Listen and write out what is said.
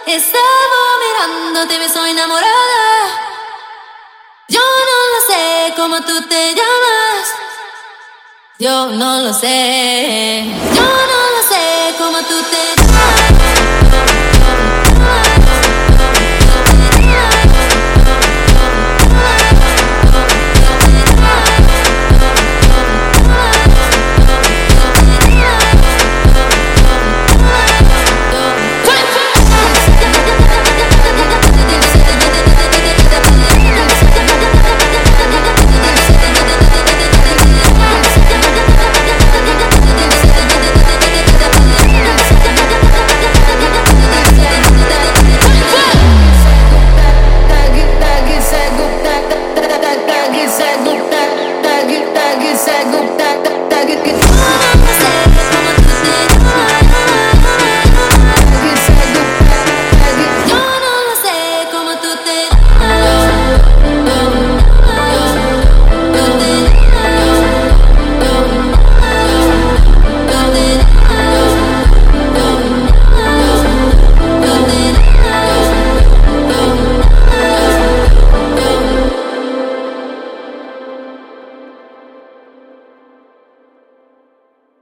Estaba mirándote, me soy enamorada. Yo no lo sé cómo tú te llamas. Yo no lo sé. Yo no lo sé cómo tú te